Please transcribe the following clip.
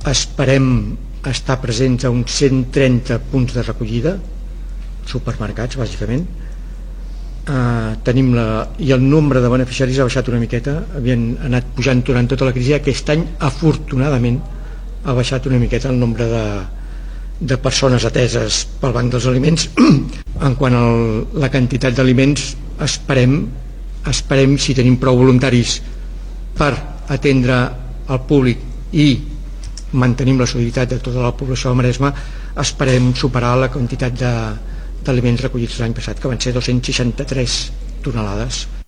Esperem estar presents a uns 130 punts de recollida, supermercats bàsicament. I el nombre de beneficiaris ha baixat una miqueta, havien anat pujant durant tota la crisi. Aquest any afortunadament ha baixat una miqueta el nombre de persones ateses pel Banc dels Aliments. En quant a la quantitat d'aliments, esperem, si tenim prou voluntaris per atendre el públic i mantenim la solidaritat de tota la població del Maresme, esperem superar la quantitat d'aliments recollits l'any passat, que van ser 263 tonelades.